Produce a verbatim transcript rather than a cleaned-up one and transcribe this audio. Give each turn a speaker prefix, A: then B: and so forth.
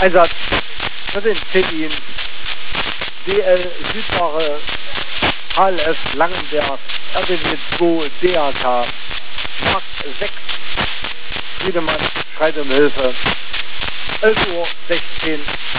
A: Einsatz für den Teddy, D L Südbare, H L F Langenberg, R B W zwei, D A K, Mark sechs, Friedemann schreit um Hilfe, elf Uhr sechzehn.